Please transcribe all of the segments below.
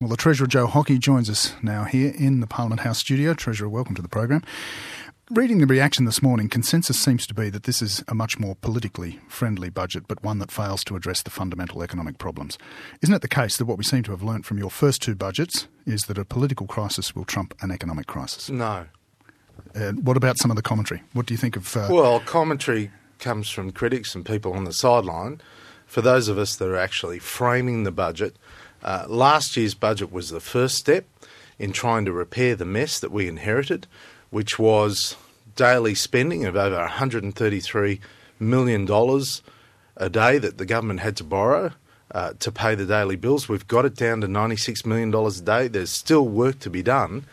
Well, the Treasurer, Joe Hockey, joins us now here in the Parliament House studio. Treasurer, welcome to the program. Reading the reaction this morning, consensus seems to be that this is a much more politically friendly budget, but one that fails to address the fundamental economic problems. Isn't it the case that what we seem to have learnt from your first two budgets is that a political crisis will trump an economic crisis? No. What about some of the commentary? What do you think of... Well, commentary comes from critics and people on the sideline. For those of us that are actually framing the budget, last year's budget was the first step in trying to repair the mess that we inherited, which was daily spending of over $133 million a day that the government had to borrow to pay the daily bills. We've got it down to $96 million a day. There's still work to be done,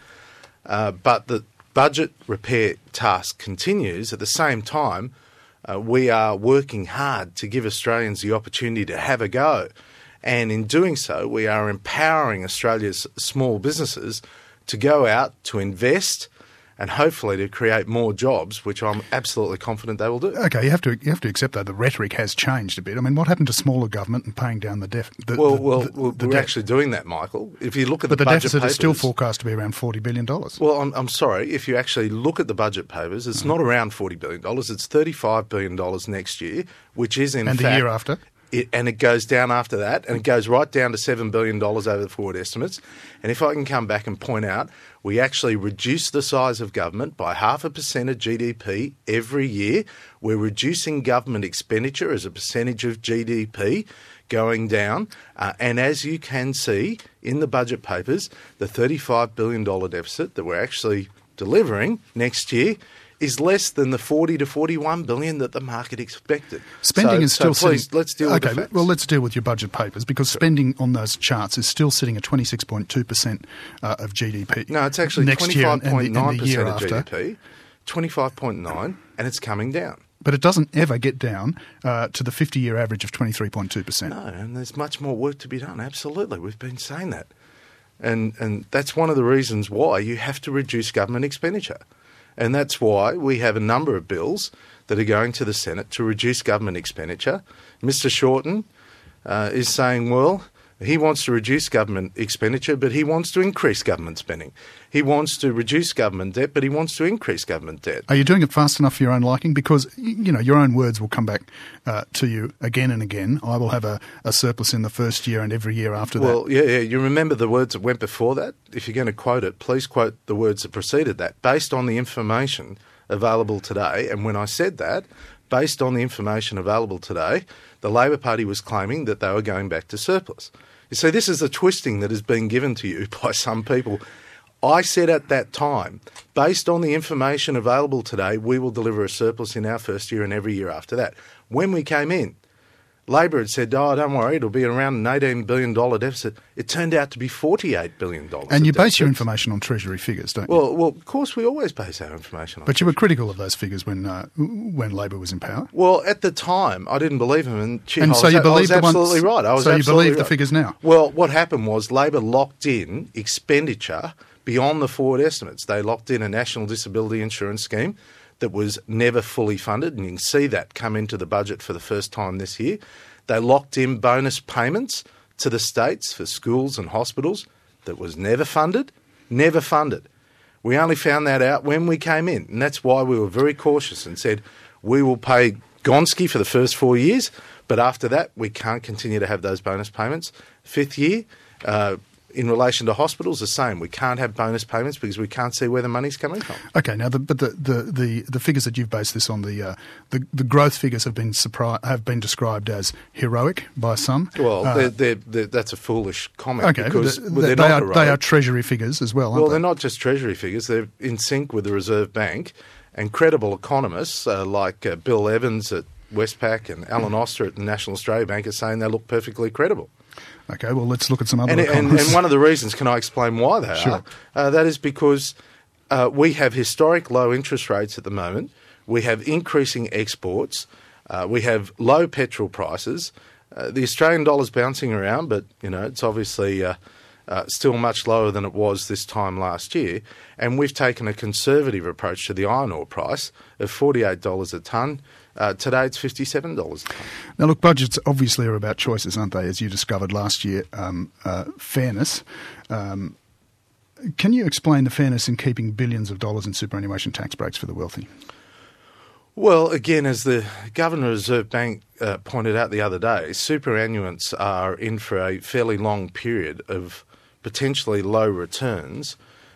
but the budget repair task continues. At the same time, we are working hard to give Australians the opportunity to have a go. And in doing so, we are empowering Australia's small businesses to go out, to invest, and hopefully to create more jobs, which I'm absolutely confident they will do. Okay, you have to accept, though, the rhetoric has changed a bit. I mean, what happened to smaller government and paying down the debt? We're actually doing that, Michael. If you look at but the budget deficit papers, is still forecast to be around $40 billion. Well, I'm sorry. If you actually look at the budget papers, it's not around $40 billion. It's $35 billion next year, which is in fact... And the year after? And it goes down after that, and it goes right down to $7 billion over the forward estimates. And if I can come back and point out, we actually reduce the size of government by 0.5% of GDP every year. We're reducing government expenditure as a percentage of GDP going down. And as you can see in the budget papers, the $35 billion deficit that we're actually delivering next year is less than the $40 to $41 billion that the market expected. Spending is still please, sitting... let's deal with the facts. Well, let's deal with your budget papers, because spending on those charts is still sitting at 26.2% of GDP. No, it's actually 25.9% of GDP, 25.9%, and it's coming down. But it doesn't ever get down to the 50-year average of 23.2%. No, and there's much more work to be done, absolutely. We've been saying that. And that's one of the reasons why you have to reduce government expenditure. And that's why we have a number of bills that are going to the Senate to reduce government expenditure. Mr Shorten is saying, well, he wants to reduce government expenditure, but he wants to increase government spending. He wants to reduce government debt, but he wants to increase government debt. Are you doing it fast enough for your own liking? Because, you know, your own words will come back to you again and again. I will have a surplus in the first year and every year after that. Well, yeah, you remember the words that went before that? If you're going to quote it, please quote the words that preceded that, based on the information available today. And when I said that, based on the information available today, the Labor Party was claiming that they were going back to surplus. You see, this is the twisting that has been given to you by some people. I said at that time, based on the information available today, we will deliver a surplus in our first year and every year after that. When we came in, Labor had said, oh, don't worry, it'll be around an $18 billion deficit. It turned out to be $48 billion. And you base your information on Treasury figures, don't you? Well, of course we always base our information on But you were critical of those figures when Labor was in power. Well, at the time, I didn't believe them. And so you believe I was absolutely right. So you believe the figures now? Well, what happened was Labor locked in expenditure beyond the forward estimates. They locked in a National Disability Insurance Scheme that was never fully funded, and you can see that come into the budget for the first time this year. They locked in bonus payments to the states for schools and hospitals that was never funded. We only found that out when we came in, and that's why we were very cautious and said we will pay Gonski for the first 4 years, but after that we can't continue to have those bonus payments. Fifth year, in relation to hospitals, the same. We can't have bonus payments because we can't see where the money's coming from. Okay, now the figures that you've based this on, the growth figures have been described as heroic by some. Well, that's a foolish comment. Okay, because they are Treasury figures as well, aren't they? They're not just Treasury figures. They're in sync with the Reserve Bank, and credible economists like Bill Evans at Westpac and Alan Oster at the National Australia Bank are saying they look perfectly credible. Okay, well, let's look at some other economists. And one of the reasons, can I explain why they Sure. are? That is because we have historic low interest rates at the moment. We have increasing exports. We have low petrol prices. The Australian dollar's bouncing around, but it's obviously still much lower than it was this time last year. And we've taken a conservative approach to the iron ore price of $48 a tonne. Today it's $57 a tonne. Now, look, budgets obviously are about choices, aren't they? As you discovered last year, fairness. Can you explain the fairness in keeping billions of dollars in superannuation tax breaks for the wealthy? Well, again, as the Governor of the Reserve Bank pointed out the other day, superannuants are in for a fairly long period of potentially low returns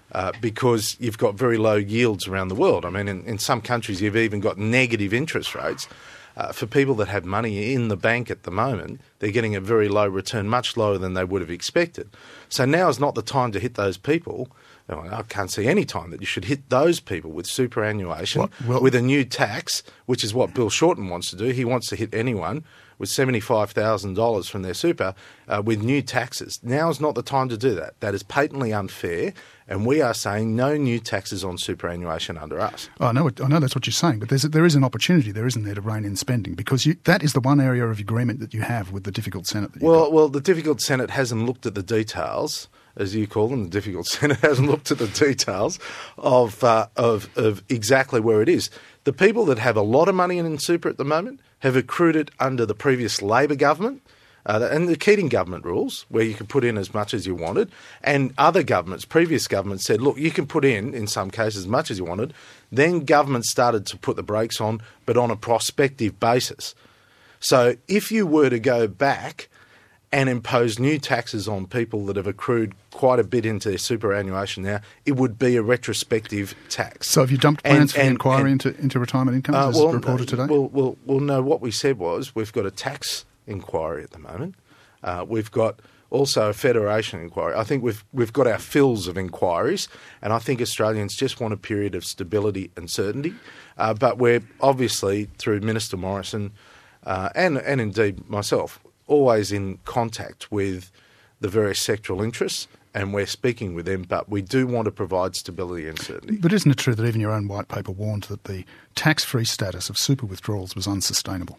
because you've got very low yields around the world. I mean, in some countries you've even got negative interest rates. For people that have money in the bank at the moment, they're getting a very low return, much lower than they would have expected. So now is not the time to hit those people. I can't see any time that you should hit those people with superannuation, with a new tax, which is what Bill Shorten wants to do. He wants to hit anyone with $75,000 from their super with new taxes. Now is not the time to do that. That is patently unfair, and we are saying no new taxes on superannuation under us. Oh, I know that's what you're saying, but there is an opportunity there, isn't there, to rein in spending, because that is the one area of agreement that you have with the difficult Senate. Well, the difficult Senate hasn't looked at the details, as you call them. The difficult Senate hasn't looked at the details of exactly where it is. The people that have a lot of money in super at the moment have accrued it under the previous Labor government and the Keating government rules, where you could put in as much as you wanted. And other governments, previous governments, said, look, you can put in some cases, as much as you wanted. Then government started to put the brakes on, but on a prospective basis. So if you were to go back and impose new taxes on people that have accrued quite a bit into their superannuation now, it would be a retrospective tax. So have you dumped plans for the inquiry into retirement incomes, as reported today? Well, no, what we said was we've got a tax inquiry at the moment. We've got also a federation inquiry. I think we've got our fills of inquiries, and I think Australians just want a period of stability and certainty. But we're obviously, through Minister Morrison and indeed myself, always in contact with the various sectoral interests, and we're speaking with them, but we do want to provide stability and certainty. But isn't it true that even your own white paper warned that the tax-free status of super withdrawals was unsustainable?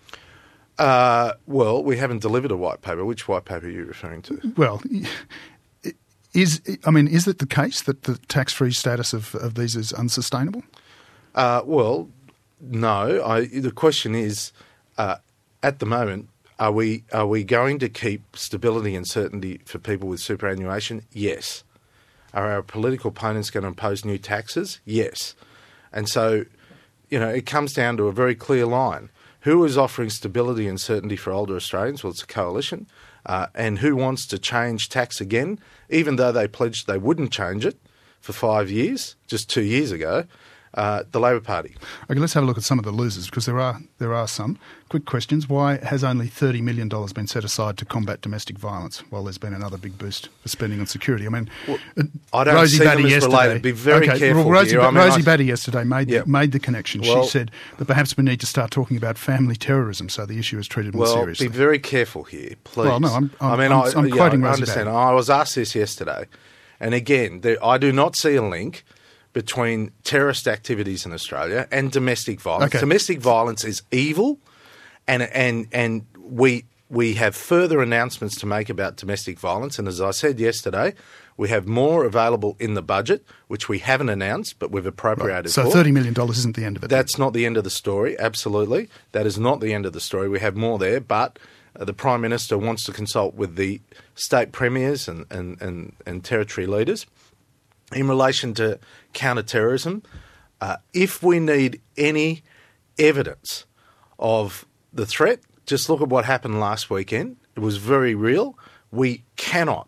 Well, we haven't delivered a white paper. Which white paper are you referring to? Well, is it the case that the tax-free status of these is unsustainable? Well, no. The question is, at the moment, are we going to keep stability and certainty for people with superannuation? Yes. Are our political opponents going to impose new taxes? Yes. And so, it comes down to a very clear line. Who is offering stability and certainty for older Australians? Well, it's a coalition. And who wants to change tax again, even though they pledged they wouldn't change it for 5 years, just 2 years ago? The Labor Party. Okay, let's have a look at some of the losers, because there are some. Quick questions. Why has only $30 million been set aside to combat domestic violence, while there's been another big boost for spending on security? I mean, I don't see them as related. Be very careful Rosie here. Batty yesterday made the connection. Well, she said that perhaps we need to start talking about family terrorism, so the issue is treated more seriously. Be very careful here, please. Well, no, I'm quoting Rosie I understand. Batty. I was asked this yesterday, and again, I do not see a link between terrorist activities in Australia and domestic violence. Okay. Domestic violence is evil, and we have further announcements to make about domestic violence. And as I said yesterday, we have more available in the budget, which we haven't announced, but we've appropriated for. So $30 million isn't the end of it? That's not the end of the story, absolutely. That is not the end of the story. We have more there, but the Prime Minister wants to consult with the state premiers and territory leaders in relation to counter-terrorism. If we need any evidence of the threat, just look at what happened last weekend. It was very real. We cannot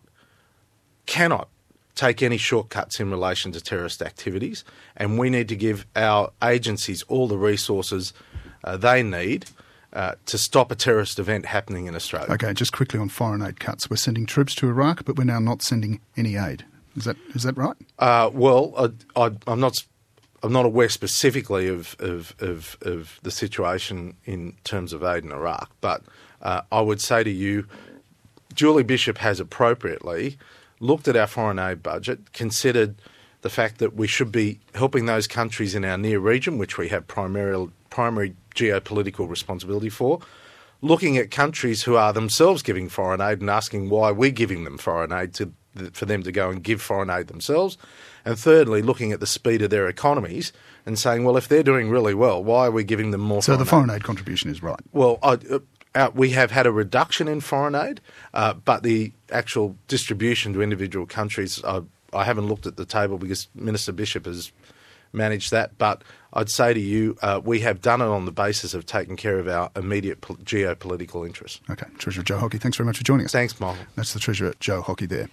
take any shortcuts in relation to terrorist activities, and we need to give our agencies all the resources they need to stop a terrorist event happening in Australia. Okay, just quickly on foreign aid cuts. We're sending troops to Iraq, but we're now not sending any aid. Is that right? Well, I'm not aware specifically of the situation in terms of aid in Iraq, but I would say to you, Julie Bishop has appropriately looked at our foreign aid budget, considered the fact that we should be helping those countries in our near region, which we have primary geopolitical responsibility for, looking at countries who are themselves giving foreign aid and asking why we're giving them foreign aid to for them to go and give foreign aid themselves. And thirdly, looking at the speed of their economies and saying, well, if they're doing really well, why are we giving them more So foreign the foreign aid contribution is right. Well, we have had a reduction in foreign aid, but the actual distribution to individual countries, I haven't looked at the table because Minister Bishop has managed that. But I'd say to you, we have done it on the basis of taking care of our immediate geopolitical interests. Okay. Treasurer Joe Hockey, thanks very much for joining us. Thanks, Michael. That's the Treasurer Joe Hockey there.